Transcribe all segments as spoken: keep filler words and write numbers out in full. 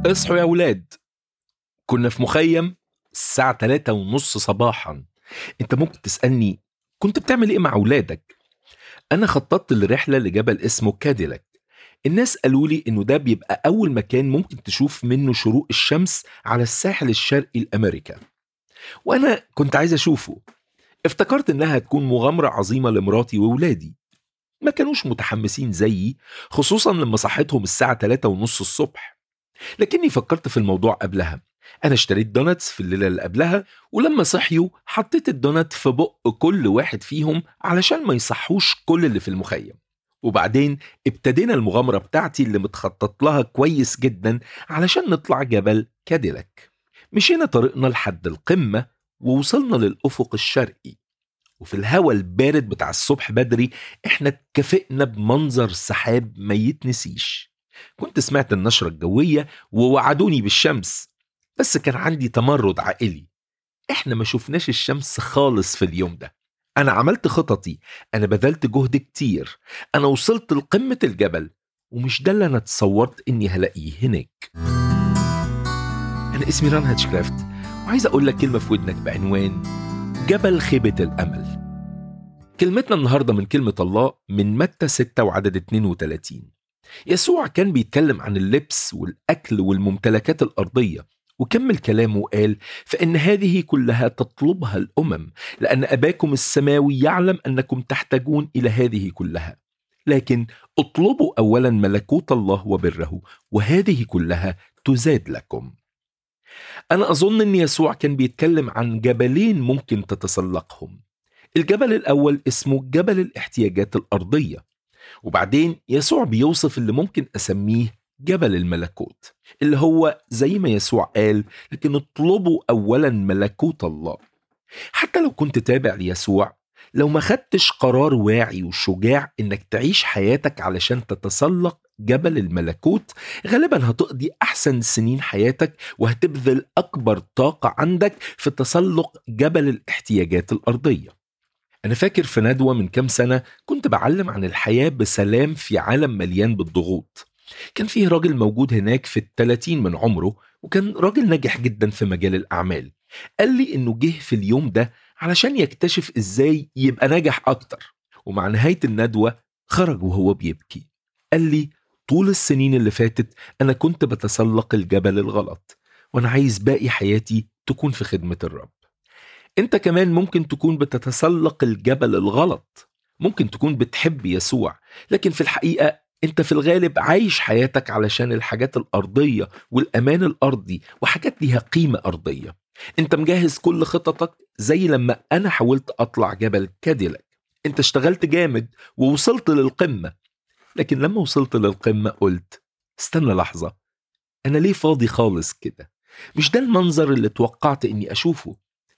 اصحوا يا ولاد. كنا في مخيم الساعة تلاتة ونص صباحا. انت ممكن تسألني كنت بتعمل ايه مع ولادك؟ انا خططت لرحلة لجبل اسمه كاديلاك. الناس قالوا لي انه ده بيبقى اول مكان ممكن تشوف منه شروق الشمس على الساحل الشرقي الامريكا، وانا كنت عايز اشوفه. افتكرت انها هتكون مغامرة عظيمة لمراتي وولادي. ما كانوش متحمسين زيي، خصوصا لما صحتهم الساعة تلاتة ونص الصبح. لكني فكرت في الموضوع قبلها. أنا اشتريت دوناتس في الليلة اللي قبلها، ولما صحيوا حطيت الدونات في بق كل واحد فيهم علشان ما يصحوش كل اللي في المخيم. وبعدين ابتدينا المغامرة بتاعتي اللي متخطط لها كويس جدا علشان نطلع جبل كاديلاك. مشينا طريقنا لحد القمة ووصلنا للأفق الشرقي، وفي الهواء البارد بتاع الصبح بدري احنا اتكافئنا بمنظر سحاب ما يتنسيش. كنت سمعت النشرة الجوية ووعدوني بالشمس، بس كان عندي تمرد عائلي. احنا ما شفناش الشمس خالص في اليوم ده. انا عملت خططي، انا بذلت جهد كتير، انا وصلت لقمة الجبل، ومش ده اللي انا تصورت اني هلاقيه هناك. انا اسمي ران هاتشكرافت، وعايز اقول لك كلمة في ودنك بعنوان جبل خيبة الامل. كلمتنا النهاردة من كلمة الله من متى ستة وعدد اتنين وتلاتين. يسوع كان بيتكلم عن اللبس والأكل والممتلكات الأرضية، وكمل كلامه وقال: فإن هذه كلها تطلبها الأمم، لأن أباكم السماوي يعلم أنكم تحتاجون إلى هذه كلها. لكن اطلبوا أولا ملكوت الله وبره، وهذه كلها تزاد لكم. أنا أظن أن يسوع كان بيتكلم عن جبلين ممكن تتسلقهم. الجبل الأول اسمه جبل الاحتياجات الأرضية، وبعدين يسوع بيوصف اللي ممكن أسميه جبل الملكوت، اللي هو زي ما يسوع قال: لكن اطلبوا أولا ملكوت الله. حتى لو كنت تابع ليسوع، لو ما خدتش قرار واعي وشجاع إنك تعيش حياتك علشان تتسلق جبل الملكوت، غالبا هتقضي أحسن سنين حياتك وهتبذل أكبر طاقة عندك في تسلق جبل الاحتياجات الأرضية. أنا فاكر في ندوة من كام سنة كنت بعلم عن الحياة بسلام في عالم مليان بالضغوط. كان فيه راجل موجود هناك في الثلاثين من عمره، وكان راجل ناجح جدا في مجال الأعمال. قال لي إنه جه في اليوم ده علشان يكتشف إزاي يبقى ناجح أكتر، ومع نهاية الندوة خرج وهو بيبكي. قال لي: طول السنين اللي فاتت أنا كنت بتسلق الجبل الغلط، وأنا عايز باقي حياتي تكون في خدمة الرب. انت كمان ممكن تكون بتتسلق الجبل الغلط. ممكن تكون بتحب يسوع، لكن في الحقيقة انت في الغالب عايش حياتك علشان الحاجات الأرضية والأمان الأرضي وحاجات ليها قيمة أرضية. انت مجهز كل خططك زي لما أنا حاولت أطلع جبل كاديلاك. انت اشتغلت جامد ووصلت للقمة، لكن لما وصلت للقمة قلت: استنى لحظة، أنا ليه فاضي خالص كده؟ مش ده المنظر اللي توقعت إني أشوفه.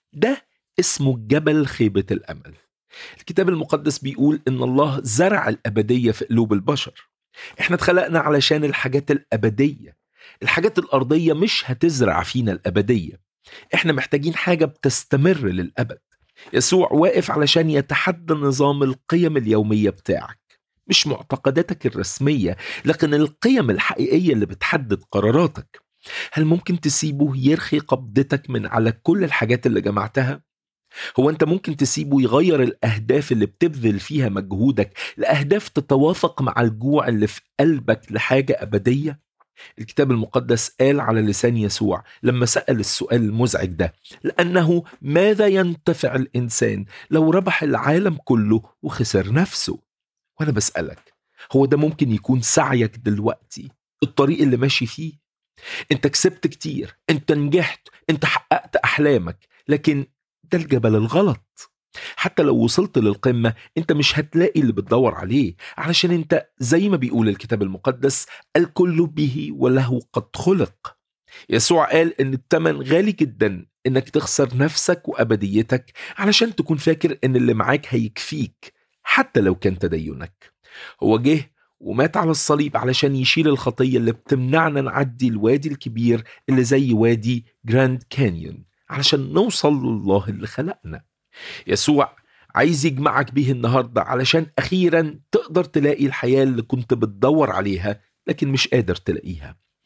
ده اسمه جبل خيبة الأمل. الكتاب المقدس بيقول إن الله زرع الأبدية في قلوب البشر. إحنا اتخلقنا علشان الحاجات الأبدية. الحاجات الأرضية مش هتزرع فينا الأبدية. إحنا محتاجين حاجة بتستمر للأبد. يسوع واقف علشان يتحدى نظام القيم اليومية بتاعك، مش معتقداتك الرسمية، لكن القيم الحقيقية اللي بتحدد قراراتك. هل ممكن تسيبه يرخي قبضتك من على كل الحاجات اللي جمعتها؟ هو أنت ممكن تسيبه يغير الأهداف اللي بتبذل فيها مجهودك لأهداف تتوافق مع الجوع اللي في قلبك لحاجة أبدية؟ الكتاب المقدس قال على لسان يسوع لما سأل السؤال المزعج ده: لأنه ماذا ينتفع الإنسان لو ربح العالم كله وخسر نفسه؟ وأنا بسألك، هو ده ممكن يكون سعيك دلوقتي؟ الطريق اللي ماشي فيه؟ انت كسبت كتير، انت نجحت، انت حققت أحلامك، لكن ده الجبل الغلط. حتى لو وصلت للقمة انت مش هتلاقي اللي بتدور عليه، علشان انت زي ما بيقول الكتاب المقدس: الكل به وله قد خلق. يسوع قال ان الثمن غالي جدا انك تخسر نفسك وأبديتك علشان تكون فاكر ان اللي معاك هيكفيك حتى لو كان تدينك. هو جه ومات على الصليب علشان يشيل الخطية اللي بتمنعنا نعدي الوادي الكبير اللي زي وادي جراند كانيون علشان نوصل لله اللي خلقنا. يسوع عايز يجمعك بيه النهاردة علشان أخيرا تقدر تلاقي الحياة اللي كنت بتدور عليها لكن مش قادر تلاقيها.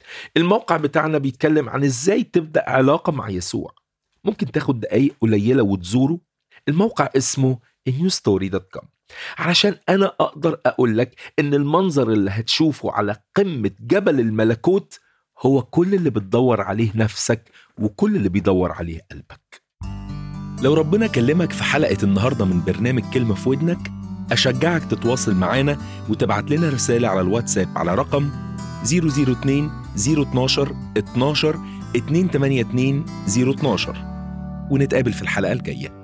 الموقع بتاعنا بيتكلم عن ازاي تبدأ علاقة مع يسوع. ممكن تاخد دقايق قليلة وتزوره. الموقع اسمه نيو ستوري دوت كوم علشان أنا أقدر أقول لك إن المنظر اللي هتشوفه على قمة جبل الملكوت هو كل اللي بتدور عليه نفسك وكل اللي بيدور عليه قلبك. لو ربنا كلمك في حلقة النهاردة من برنامج كلمة في ودنك، أشجعك تتواصل معانا وتبعت لنا رسالة على الواتساب على رقم صفر صفر اتنين صفر اتناشر اتناشر اتنين تمانية اتنين صفر اتناشر، ونتقابل في الحلقة الجاية.